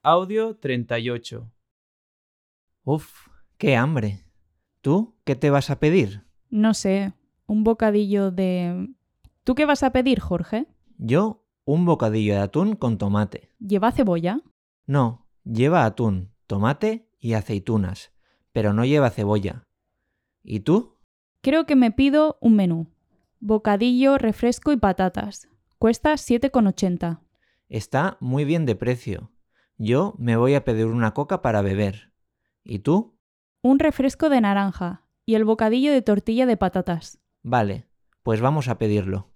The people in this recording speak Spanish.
Audio 38. Uf, qué hambre. ¿Tú qué te vas a pedir? No sé, un bocadillo de... ¿Tú qué vas a pedir, Jorge? Yo, un bocadillo de atún con tomate. ¿Lleva cebolla? No, lleva atún, tomate y aceitunas, pero no lleva cebolla. ¿Y tú? Creo que me pido un menú. Bocadillo, refresco y patatas. Cuesta 7,80. Está muy bien de precio. Yo me voy a pedir una coca para beber. ¿Y tú? Un refresco de naranja y el bocadillo de tortilla de patatas. Vale, pues vamos a pedirlo.